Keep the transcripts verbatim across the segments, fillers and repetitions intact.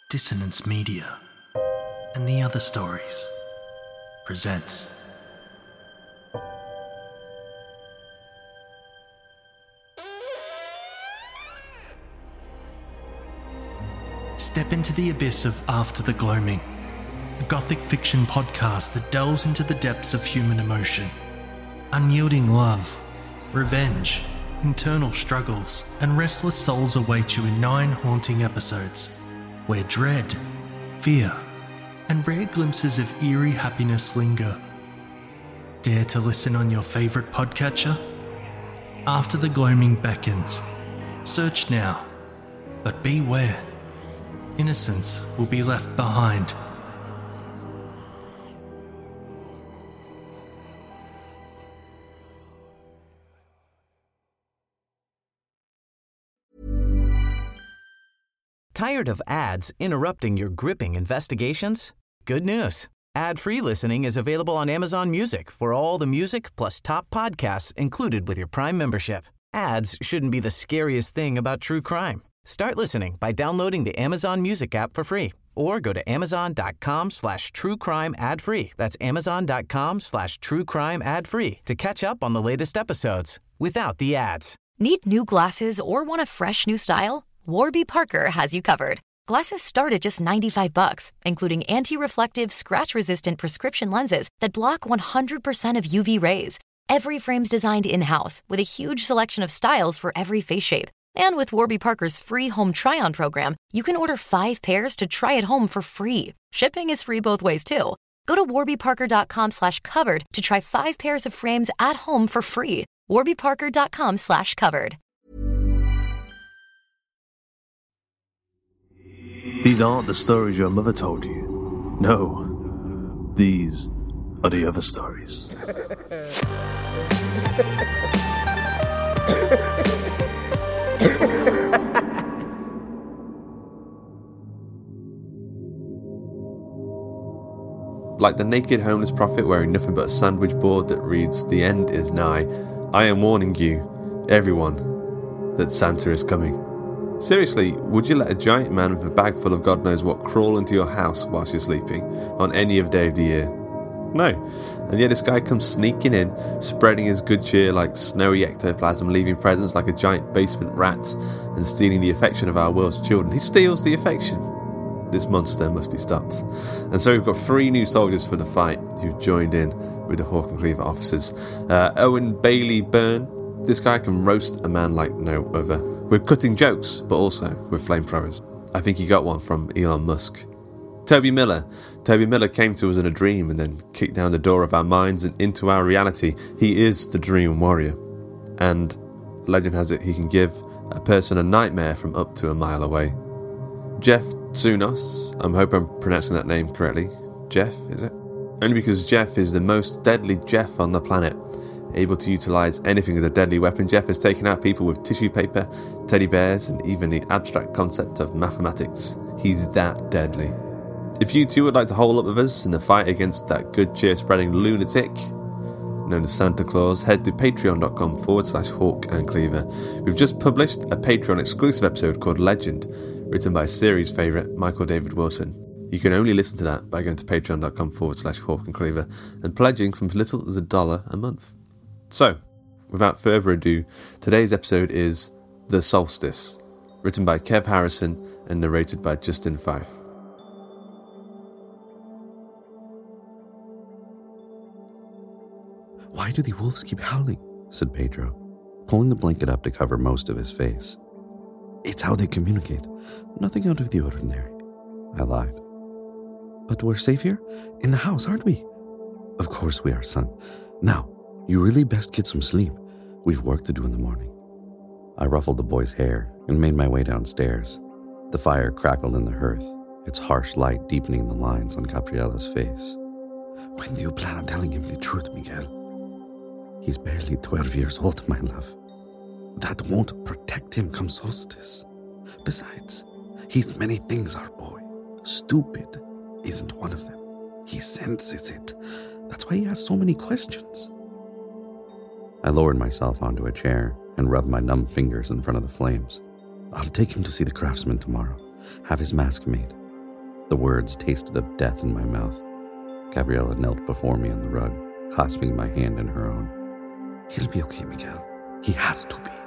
Dissonance Media and the Other Stories presents Step into the abyss of After the Gloaming, a gothic fiction podcast that delves into the depths of human emotion, unyielding love, revenge, internal struggles, and restless souls await you in nine haunting episodes, where dread, fear, and rare glimpses of eerie happiness linger. Dare to listen on your favourite podcatcher? After the Gloaming beckons. Search now, but beware. Innocence will be left behind. Tired of ads interrupting your gripping investigations? Good news. Ad-free listening is available on Amazon Music for all the music plus top podcasts included with your Prime membership. Ads shouldn't be the scariest thing about true crime. Start listening by downloading the Amazon Music app for free or go to amazon.com slash true crime ad free. That's amazon.com slash true crime ad free to catch up on the latest episodes without the ads. Need new glasses or want a fresh new style? Warby Parker has you covered. Glasses start at just ninety-five bucks, including anti-reflective, scratch-resistant prescription lenses that block one hundred percent of U V rays. Every frame's designed in-house with a huge selection of styles for every face shape. And with Warby Parker's free home try-on program, you can order five pairs to try at home for free. Shipping is free both ways, too. Go to warbyparker.com slash covered to try five pairs of frames at home for free. warbyparker.com slash covered. These aren't the stories your mother told you. No, these are the other stories. Like the naked homeless prophet wearing nothing but a sandwich board that reads, "The end is nigh," I am warning you, everyone, that Santa is coming. Seriously, would you let a giant man with a bag full of God knows what crawl into your house whilst you're sleeping on any of day of the year? No. And yet this guy comes sneaking in, spreading his good cheer like snowy ectoplasm, leaving presents like a giant basement rat, and stealing the affection of our world's children. He steals the affection. This monster must be stopped. And so we've got three new soldiers for the fight who've joined in with the Hawk and Cleaver officers. Uh, Owen Bailey Byrne. This guy can roast a man like no other. With cutting jokes, but also with flamethrowers. I think he got one from Elon Musk. Toby Miller. Toby Miller came to us in a dream and then kicked down the door of our minds and into our reality. He is the Dream Warrior. And legend has it he can give a person a nightmare from up to a mile away. Jeff Tsunos. I hope I'm pronouncing that name correctly. Jeff, is it? Only because Jeff is the most deadly Jeff on the planet. Able to utilise anything as a deadly weapon, Jeff has taken out people with tissue paper, teddy bears, and even the abstract concept of mathematics. He's that deadly. If you too would like to hole up with us in the fight against that good cheer spreading lunatic known as Santa Claus, head to patreon.com forward slash Hawk and Cleaver. We've just published a Patreon exclusive episode called Legend, written by series favourite Michael David Wilson. You can only listen to that by going to patreon.com forward slash Hawk and Cleaver and pledging from as little as a dollar a month. So, without further ado, today's episode is The Solstice, written by Kev Harrison and narrated by Justin Fife. "Why do the wolves keep howling?" said Pedro, pulling the blanket up to cover most of his face. "It's how they communicate. Nothing out of the ordinary," I lied. "But we're safe here? In the house, aren't we?" "Of course we are, son. Now, you really best get some sleep. We've work to do in the morning." I ruffled the boy's hair and made my way downstairs. The fire crackled in the hearth, its harsh light deepening the lines on Gabriella's face. "When do you plan on telling him the truth, Miguel?" "He's barely twelve years old, my love. That won't protect him come solstice. Besides, he's many things, our boy. Stupid isn't one of them. He senses it. That's why he has so many questions." I lowered myself onto a chair and rubbed my numb fingers in front of the flames. "I'll take him to see the craftsman tomorrow, have his mask made. The words tasted of death in my mouth. Gabriella knelt before me on the rug, clasping my hand in her own. He'll be okay, Miguel. He has to be.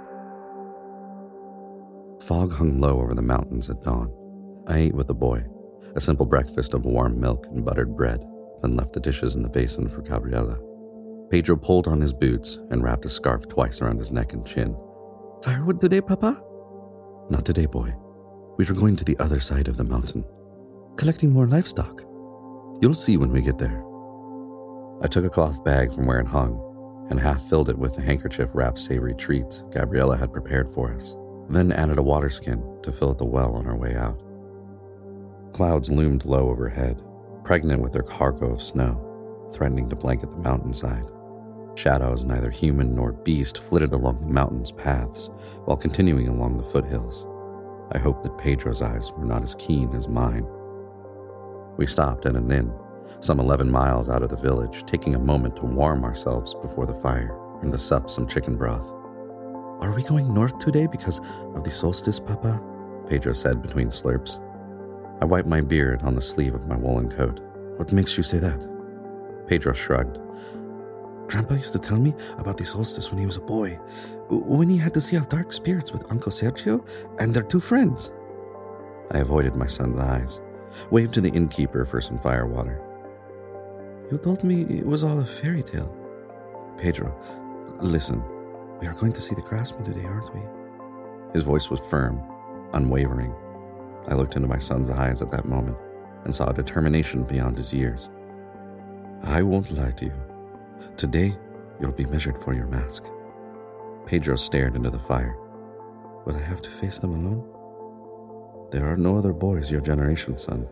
Fog hung low over the mountains at dawn. I ate with the boy, a simple breakfast of warm milk and buttered bread, then left the dishes in the basin for Gabriella. Pedro pulled on his boots and wrapped a scarf twice around his neck and chin. Firewood today, Papa? Not today, boy. We were going to the other side of the mountain, collecting more livestock. You'll see when we get there. I took a cloth bag from where it hung and half filled it with the handkerchief-wrapped savory treats Gabriella had prepared for us, then added a water skin to fill at the well on our way out. Clouds loomed low overhead, pregnant with their cargo of snow, threatening to blanket the mountainside. Shadows, neither human nor beast, flitted along the mountain's paths while continuing along the foothills. I hoped that Pedro's eyes were not as keen as mine. We stopped at an inn, some eleven miles out of the village, taking a moment to warm ourselves before the fire and to sup some chicken broth. Are we going north today because of the solstice, Papa? Pedro said between slurps. I wiped my beard on the sleeve of my woolen coat. What makes you say that? Pedro shrugged. Grandpa used to tell me about the solstice when he was a boy, when he had to see off dark spirits with Uncle Sergio and their two friends. I avoided my son's eyes, waved to the innkeeper for some firewater. You told me it was all a fairy tale. Pedro, listen, we are going to see the craftsman today, aren't we? His voice was firm, unwavering. I looked into my son's eyes at that moment and saw a determination beyond his years. I won't lie to you. Today, you'll be measured for your mask. Pedro stared into the fire. Would I have to face them alone? There are no other boys your generation, son.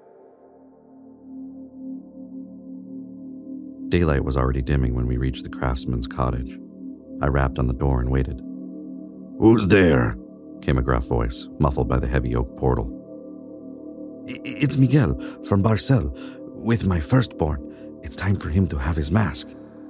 Daylight was already dimming when we reached the craftsman's cottage. I rapped on the door and waited. Who's there? Came a gruff voice, muffled by the heavy oak portal. It's Miguel from Barcel, with my firstborn. It's time for him to have his mask.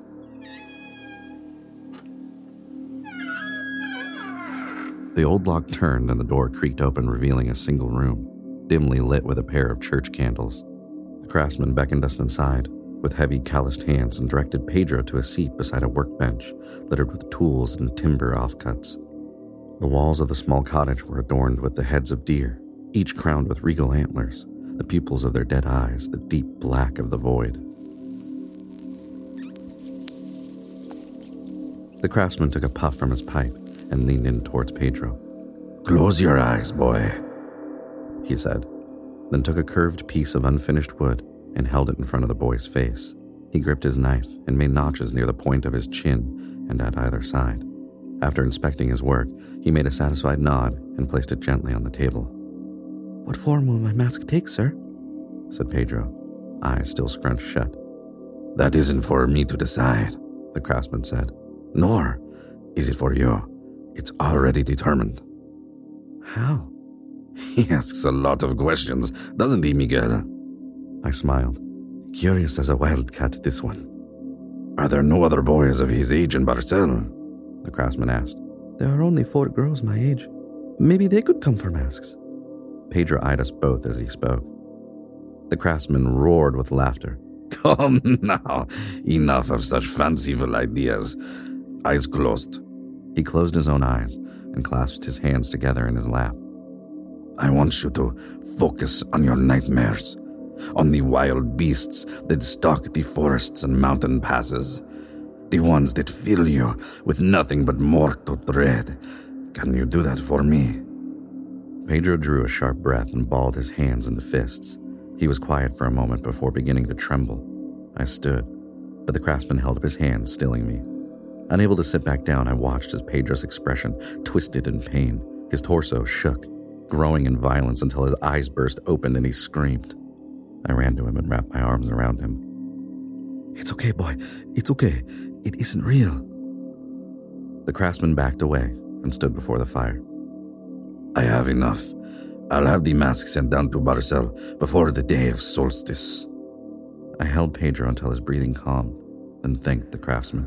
The old lock turned and the door creaked open, revealing a single room, dimly lit with a pair of church candles. The craftsman beckoned us inside with heavy, calloused hands and directed Pedro to a seat beside a workbench littered with tools and timber offcuts. The walls of the small cottage were adorned with the heads of deer, each crowned with regal antlers, the pupils of their dead eyes, the deep black of the void. The craftsman took a puff from his pipe and leaned in towards Pedro. Close your eyes, boy, he said, then took a curved piece of unfinished wood and held it in front of the boy's face. He gripped his knife and made notches near the point of his chin and at either side. After inspecting his work, he made a satisfied nod and placed it gently on the table. What form will my mask take, sir? Said Pedro, eyes still scrunched shut. That isn't for me to decide, the craftsman said. Nor is it for you. It's already determined. How? He asks a lot of questions, doesn't he, Miguel? I smiled. Curious as a wildcat, this one. Are there no other boys of his age in Barcel? The craftsman asked. There are only four girls my age. Maybe they could come for masks. Pedro eyed us both as he spoke. The craftsman roared with laughter. Come now, enough of such fanciful ideas. Eyes closed. He closed his own eyes and clasped his hands together in his lap. I want you to focus on your nightmares, on the wild beasts that stalk the forests and mountain passes, the ones that fill you with nothing but mortal dread. Can you do that for me? Pedro drew a sharp breath and balled his hands into fists. He was quiet for a moment before beginning to tremble. I stood, but the craftsman held up his hand, stilling me. Unable to sit back down, I watched as Pedro's expression twisted in pain. His torso shook, growing in violence until his eyes burst open and he screamed. I ran to him and wrapped my arms around him. It's okay, boy. It's okay. It isn't real. The craftsman backed away and stood before the fire. I have enough. I'll have the mask sent down to Barcel before the day of solstice. I held Pedro until his breathing calmed, then thanked the craftsman.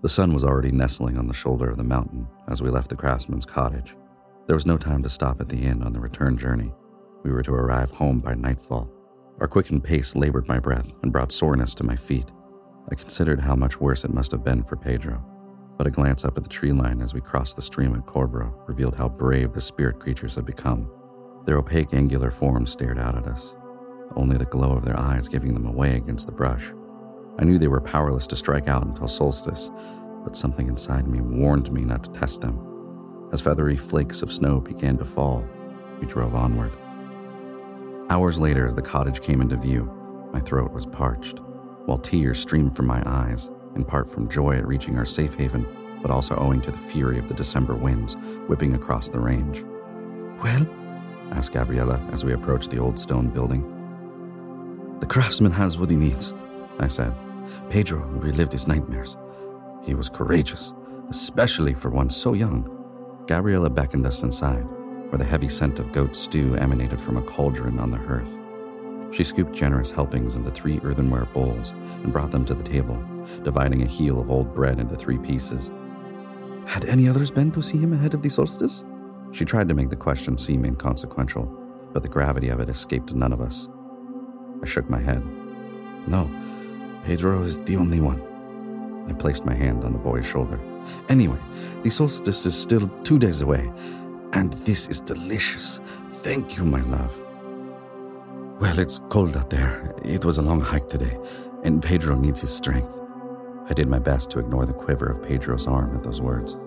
The sun was already nestling on the shoulder of the mountain as we left the craftsman's cottage. There was no time to stop at the inn on the return journey. We were to arrive home by nightfall. Our quickened pace labored my breath and brought soreness to my feet. I considered how much worse it must have been for Pedro, but a glance up at the tree line as we crossed the stream at Corbro revealed how brave the spirit creatures had become. Their opaque angular forms stared out at us, only the glow of their eyes giving them away against the brush. I knew they were powerless to strike out until solstice, but something inside me warned me not to test them. As feathery flakes of snow began to fall, we drove onward. Hours later, the cottage came into view. My throat was parched, while tears streamed from my eyes, in part from joy at reaching our safe haven, but also owing to the fury of the December winds whipping across the range. "Well?" asked Gabriella as we approached the old stone building. "The craftsman has what he needs," I said. "Pedro relived his nightmares. He was courageous, especially for one so young." Gabriella beckoned us inside, where the heavy scent of goat stew emanated from a cauldron on the hearth. She scooped generous helpings into three earthenware bowls and brought them to the table, dividing a heel of old bread into three pieces. "Had any others been to see him ahead of the solstice?" She tried to make the question seem inconsequential, but the gravity of it escaped none of us. I shook my head. "No, Pedro is the only one." I placed my hand on the boy's shoulder. "Anyway, the solstice is still two days away, and this is delicious. Thank you, my love." "Well, it's cold out there. It was a long hike today, and Pedro needs his strength." I did my best to ignore the quiver of Pedro's arm at those words.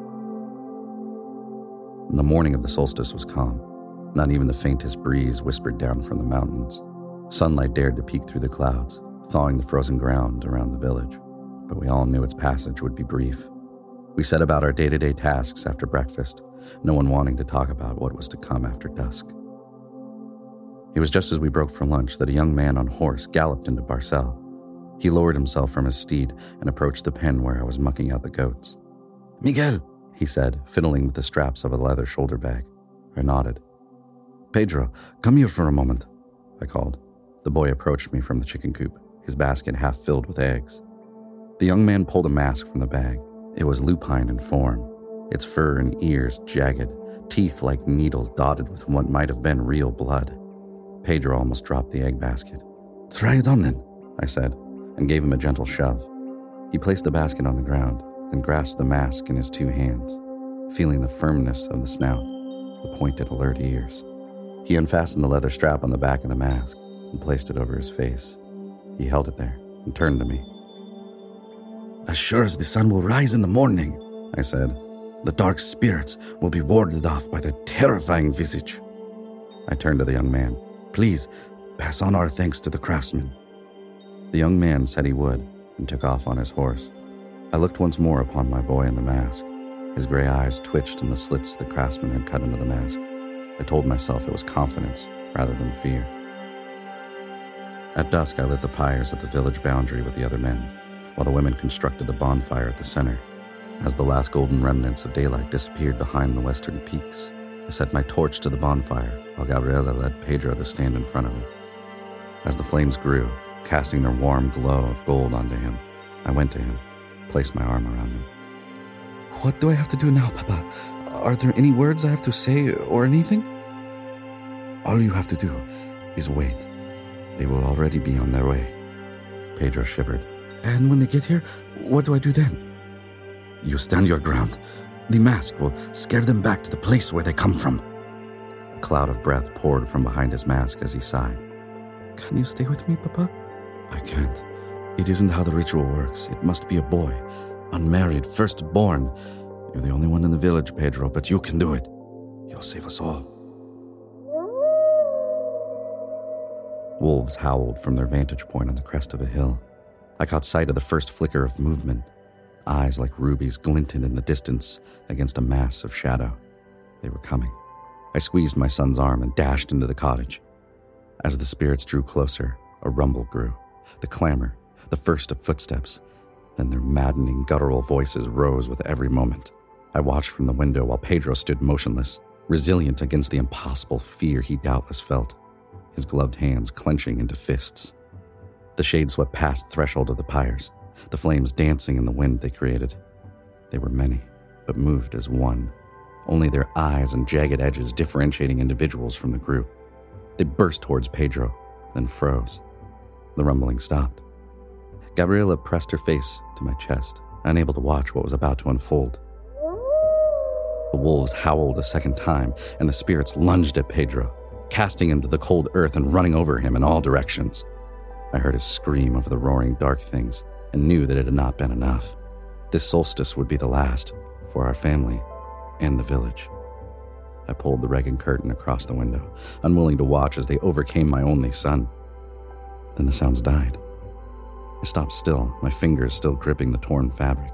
The morning of the solstice was calm. Not even the faintest breeze whispered down from the mountains. Sunlight dared to peek through the clouds, thawing the frozen ground around the village, but we all knew its passage would be brief. We set about our day-to-day tasks after breakfast, no one wanting to talk about what was to come after dusk. It was just as we broke for lunch that a young man on horse galloped into Barcel. He lowered himself from his steed and approached the pen where I was mucking out the goats. "Miguel," he said, fiddling with the straps of a leather shoulder bag. I nodded. "Pedro, come here for a moment," I called. The boy approached me from the chicken coop, his basket half filled with eggs. The young man pulled a mask from the bag. It was lupine in form, its fur and ears jagged, teeth like needles dotted with what might have been real blood. Pedro almost dropped the egg basket. "Try it on then," I said, and gave him a gentle shove. He placed the basket on the ground, then grasped the mask in his two hands, feeling the firmness of the snout, the pointed alert ears. He unfastened the leather strap on the back of the mask and placed it over his face. He held it there and turned to me. "As sure as the sun will rise in the morning," I said, "the dark spirits will be warded off by the terrifying visage." I turned to the young man. "Please, pass on our thanks to the craftsman." The young man said he would and took off on his horse. I looked once more upon my boy in the mask. His gray eyes twitched in the slits the craftsman had cut into the mask. I told myself it was confidence rather than fear. At dusk, I lit the pyres at the village boundary with the other men, while the women constructed the bonfire at the center. As the last golden remnants of daylight disappeared behind the western peaks, I set my torch to the bonfire while Gabriella led Pedro to stand in front of it. As the flames grew, casting their warm glow of gold onto him, I went to him, placed my arm around him. "What do I have to do now, Papa? Are there any words I have to say or anything?" "All you have to do is wait. They will already be on their way." Pedro shivered. "And when they get here, what do I do then?" "You stand your ground. The mask will scare them back to the place where they come from." A cloud of breath poured from behind his mask as he sighed. "Can you stay with me, Papa?" "I can't. It isn't how the ritual works. It must be a boy, unmarried, firstborn. You're the only one in the village, Pedro, but you can do it. You'll save us all." Wolves howled from their vantage point on the crest of a hill. I caught sight of the first flicker of movement. Eyes like rubies glinted in the distance against a mass of shadow. They were coming. I squeezed my son's arm and dashed into the cottage. As the spirits drew closer, a rumble grew. The clamor, the first of footsteps. Then their maddening, guttural voices rose with every moment. I watched from the window while Pedro stood motionless, resilient against the impossible fear he doubtless felt, his gloved hands clenching into fists. The shade swept past the threshold of the pyres, the flames dancing in the wind they created. They were many, but moved as one, only their eyes and jagged edges differentiating individuals from the group. They burst towards Pedro, then froze. The rumbling stopped. Gabriela pressed her face to my chest, unable to watch what was about to unfold. The wolves howled a second time, and the spirits lunged at Pedro, casting him to the cold earth and running over him in all directions. I heard his scream over the roaring dark things and knew that it had not been enough. This solstice would be the last for our family and the village. I pulled the Regan curtain across the window, unwilling to watch as they overcame my only son. Then the sounds died. I stopped still, my fingers still gripping the torn fabric.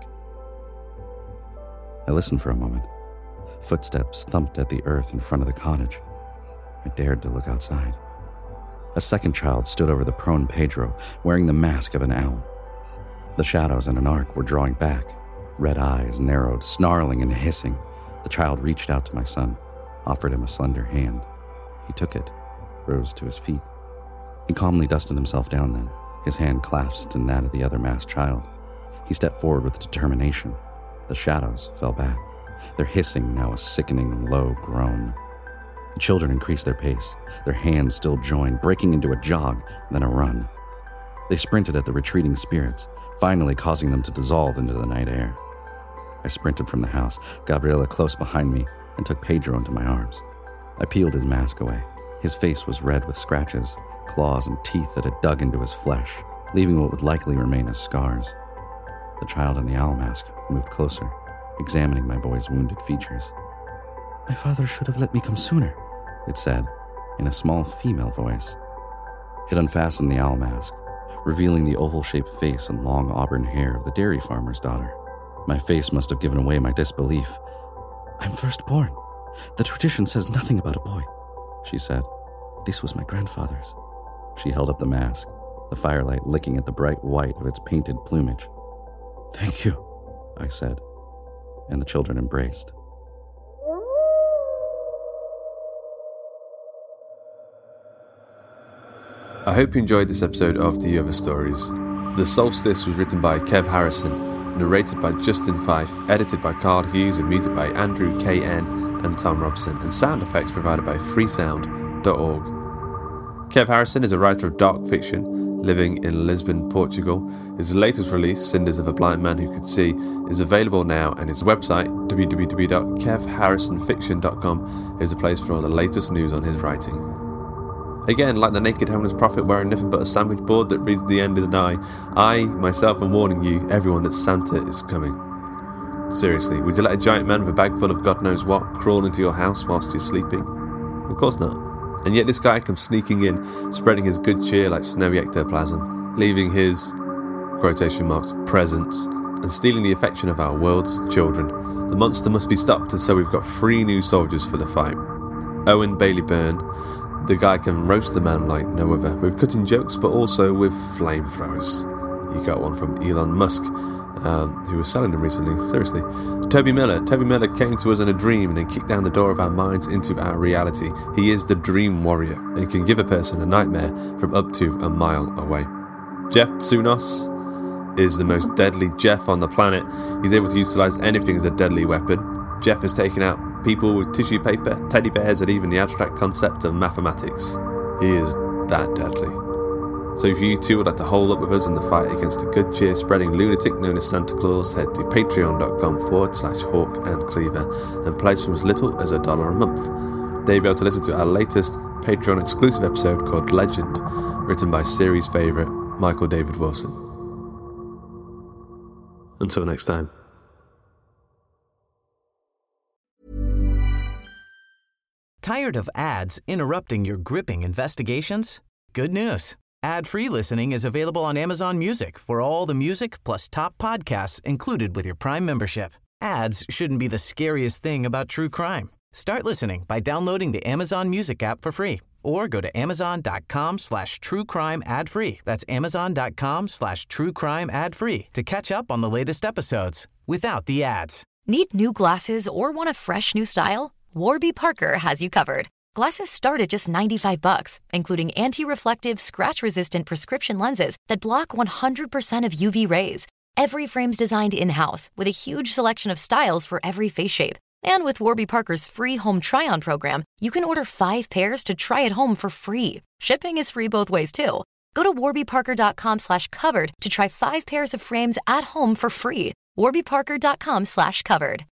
I listened for a moment. Footsteps thumped at the earth in front of the cottage. I dared to look outside. A second child stood over the prone Pedro, wearing the mask of an owl. The shadows in an arc were drawing back, red eyes narrowed, snarling and hissing. The child reached out to my son, offered him a slender hand. He took it, rose to his feet. He calmly dusted himself down then, his hand clasped in that of the other masked child. He stepped forward with determination. The shadows fell back, their hissing now a sickening low groan. The children increased their pace, their hands still joined, breaking into a jog, then a run. They sprinted at the retreating spirits, finally causing them to dissolve into the night air. I sprinted from the house, Gabriela close behind me, and took Pedro into my arms. I peeled his mask away. His face was red with scratches, claws and teeth that had dug into his flesh, leaving what would likely remain as scars. The child in the owl mask moved closer, examining my boy's wounded features. "My father should have let me come sooner," it said, in a small female voice. It unfastened the owl mask, revealing the oval-shaped face and long auburn hair of the dairy farmer's daughter. My face must have given away my disbelief. "I'm firstborn. The tradition says nothing about a boy," she said. "This was my grandfather's." She held up the mask, the firelight licking at the bright white of its painted plumage. "Thank you," I said, and the children embraced. I hope you enjoyed this episode of The Other Stories. The Solstice was written by Kev Harrison, narrated by Justin Fife, edited by Carl Hughes, and music by Andrew K N and Tom Robson, and sound effects provided by freesound dot org. Kev Harrison is a writer of dark fiction, living in Lisbon, Portugal. His latest release, Cinders of a Blind Man Who Could See, is available now, and his website, w w w dot kev harrison fiction dot com, is a place for all the latest news on his writing. Again, like the naked homeless prophet wearing nothing but a sandwich board that reads "The end is nigh," I, myself, am warning you, everyone, that Santa is coming. Seriously, would you let a giant man with a bag full of God knows what crawl into your house whilst you're sleeping? Of course not. And yet this guy comes sneaking in, spreading his good cheer like snowy ectoplasm, leaving his, quotation marks, presence, and stealing the affection of our world's children. The monster must be stopped, and so we've got three new soldiers for the fight. Owen Bailey Byrne. The guy can roast a man like no other, with cutting jokes but also with flamethrowers. He got one from Elon Musk, um, who was selling them recently, seriously. Toby Miller. Toby Miller came to us in a dream and then kicked down the door of our minds into our reality. He is the Dream Warrior, and he can give a person a nightmare from up to a mile away. Jeff Tsunos is the most deadly Jeff on the planet. He's able to utilise anything as a deadly weapon. Jeff has taken out people with tissue paper, teddy bears, and even the abstract concept of mathematics. He is that deadly. So if you too would like to hold up with us in the fight against the good cheer spreading lunatic known as Santa Claus, head to patreon.com forward slash hawk and cleaver and pledge from as little as a dollar a month. There you'll be able to listen to our latest Patreon exclusive episode called Legend, written by series favourite Michael David Wilson. Until next time. Tired of ads interrupting your gripping investigations? Good news. Ad-free listening is available on Amazon Music for all the music plus top podcasts included with your Prime membership. Ads shouldn't be the scariest thing about true crime. Start listening by downloading the Amazon Music app for free or go to amazon.com slash true crime ad free. That's amazon.com slash true crime ad free to catch up on the latest episodes without the ads. Need new glasses or want a fresh new style? Warby Parker has you covered. Glasses start at just ninety-five bucks, including anti-reflective, scratch-resistant prescription lenses that block one hundred percent of U V rays. Every frame's designed in-house with a huge selection of styles for every face shape. And with Warby Parker's free home try-on program, you can order five pairs to try at home for free. Shipping is free both ways, too. Go to warbyparker.com slash covered to try five pairs of frames at home for free. warbyparker.com slash covered.